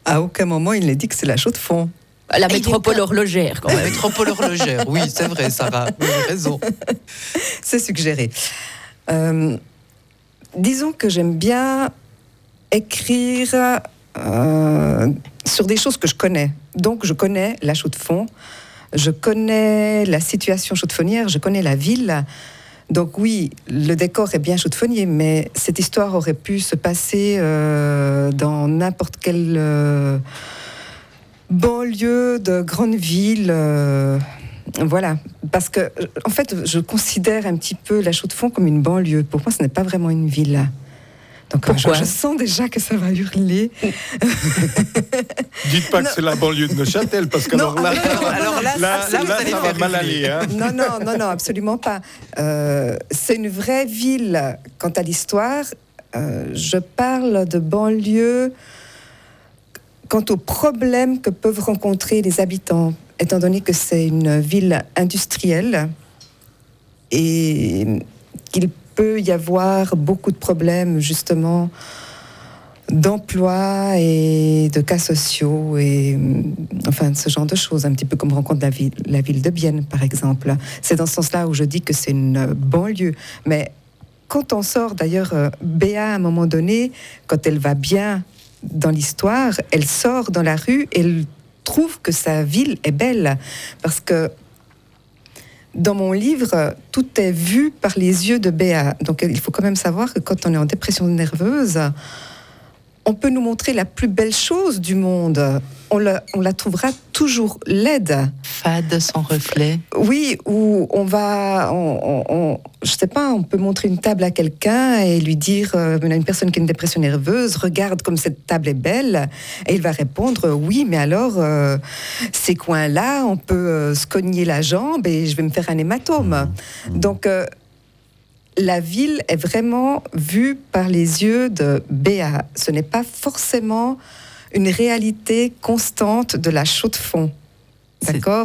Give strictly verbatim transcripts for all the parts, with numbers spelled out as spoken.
À aucun moment il n'est dit que c'est la Chaux-de-Fonds. La métropole pas... horlogère, quand même. La métropole horlogère, oui, c'est vrai, Sarah, vous avez raison. C'est suggéré. Euh, disons que j'aime bien écrire euh, sur des choses que je connais. Donc, je connais la Chaux-de-Fonds, je connais la situation chaux-de-fonnière, je connais la ville. Donc oui, le décor est bien chaux-de-fonnier, mais cette histoire aurait pu se passer euh, dans n'importe quelle... Euh, banlieue de grande ville, euh, voilà. Parce que, en fait, je considère un petit peu la Chaux-de-Fonds comme une banlieue. Pour moi, ce n'est pas vraiment une ville. Donc, je, je sens déjà que ça va hurler. Dites pas non. que c'est la banlieue de Neuchâtel, parce que non, alors là, non, alors là, là, là, là ça va mal aller. Hein. Non, non, non, non, absolument pas. Euh, c'est une vraie ville. Quant à l'histoire, euh, je parle de banlieue. Quant aux problèmes que peuvent rencontrer les habitants, étant donné que c'est une ville industrielle et qu'il peut y avoir beaucoup de problèmes justement d'emploi et de cas sociaux et enfin ce genre de choses, un petit peu comme rencontre la ville, la ville de Bienne par exemple. C'est dans ce sens-là où je dis que c'est une banlieue, mais quand on sort d'ailleurs Béa à un moment donné, quand elle va bien dans l'histoire, elle sort dans la rue et elle trouve que sa ville est belle. Parce que dans mon livre, tout est vu par les yeux de Béa. Donc il faut quand même savoir que quand on est en dépression nerveuse, on peut nous montrer la plus belle chose du monde. On la, on la trouvera toujours laide. Fade, sans reflet. Oui, ou on va... On, on, on, je sais pas, on peut montrer une table à quelqu'un et lui dire, euh, une personne qui a une dépression nerveuse, regarde comme cette table est belle. Et il va répondre, oui, mais alors, euh, ces coins-là, on peut euh, se cogner la jambe et je vais me faire un hématome. Mmh. Donc... Euh, la ville est vraiment vue par les yeux de Béa. Ce n'est pas forcément une réalité constante de la Chaux-de-Fonds. D'accord ?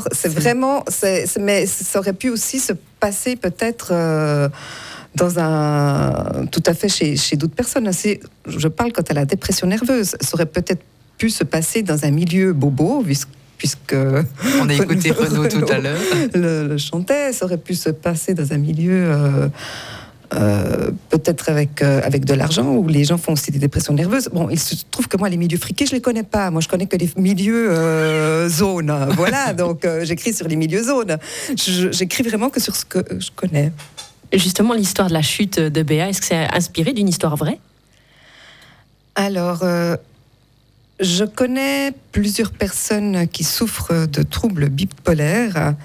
C'est, c'est vraiment... C'est, c'est, mais ça aurait pu aussi se passer peut-être euh, dans un... Tout à fait chez, chez d'autres personnes. C'est, je parle quant à la dépression nerveuse. Ça aurait peut-être pu se passer dans un milieu bobo, puisque puisque... On a écouté Renaud tout à l'heure. Le, le chantait, ça aurait pu se passer dans un milieu... Euh, Euh, peut-être avec, euh, avec de l'argent, où les gens font aussi des dépressions nerveuses. Bon, il se trouve que moi, les milieux friqués, je ne les connais pas. Moi, je connais que les milieux euh, zones. Voilà, donc euh, j'écris sur les milieux zones. Je, j'écris vraiment que sur ce que je connais. Justement, l'histoire de la chute de Béa, est-ce que c'est inspiré d'une histoire vraie ? Alors, euh, je connais plusieurs personnes qui souffrent de troubles bipolaires.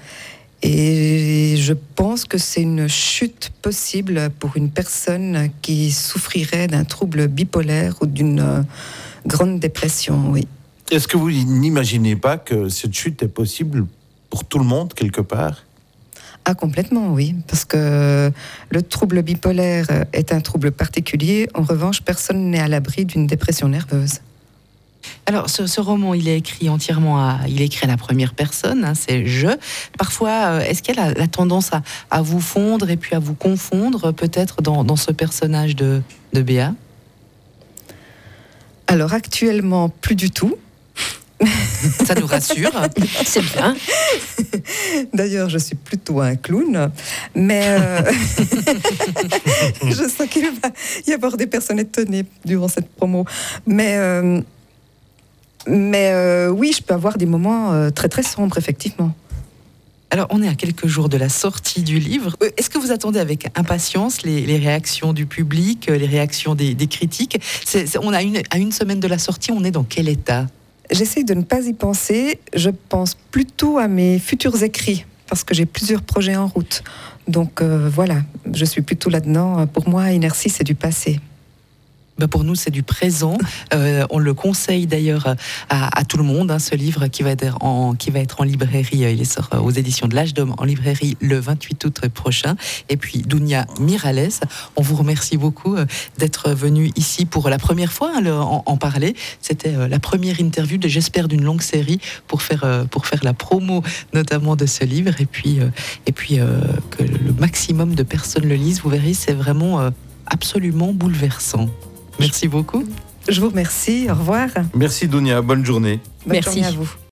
Et je pense que c'est une chute possible pour une personne qui souffrirait d'un trouble bipolaire ou d'une euh, grande dépression, oui. Est-ce que vous n'imaginez pas que cette chute est possible pour tout le monde, quelque part ? Ah, complètement, oui. Parce que le trouble bipolaire est un trouble particulier. En revanche, personne n'est à l'abri d'une dépression nerveuse. Alors, ce, ce roman, il est écrit entièrement à, il est écrit à la première personne, hein, c'est « je ». Parfois, est-ce qu'elle a la tendance à, à vous fondre et puis à vous confondre, peut-être, dans, dans ce personnage de, de Béa ? Alors, actuellement, plus du tout. Ça nous rassure. C'est bien. D'ailleurs, je suis plutôt un clown, mais euh... je sens qu'il va y avoir des personnes étonnées durant cette promo. Mais... Euh... Mais euh, oui, je peux avoir des moments euh, très très sombres, effectivement. Alors, on est à quelques jours de la sortie du livre. Est-ce que vous attendez avec impatience les, les réactions du public, les réactions des, des critiques ? c'est, c'est, On a une, à une semaine de la sortie, on est dans quel état ? J'essaie de ne pas y penser. Je pense plutôt à mes futurs écrits, parce que j'ai plusieurs projets en route. Donc euh, voilà, je suis plutôt là-dedans. Pour moi, Inertie, c'est du passé. Ben pour nous, c'est du présent. Euh, on le conseille d'ailleurs à, à tout le monde, hein, ce livre qui va, être en, qui va être en librairie. Il sort aux éditions de l'Âge d'Homme en librairie le vingt-huit août prochain. Et puis, Dounia Miralles, on vous remercie beaucoup d'être venu ici pour la première fois hein, le, en, en parler. C'était la première interview, de, j'espère, d'une longue série pour faire, pour faire la promo notamment de ce livre. Et puis, et puis euh, que le maximum de personnes le lisent. Vous verrez, c'est vraiment euh, absolument bouleversant. Merci beaucoup. Je vous remercie. Au revoir. Merci Dounia, bonne journée. Bonne Merci. journée à vous.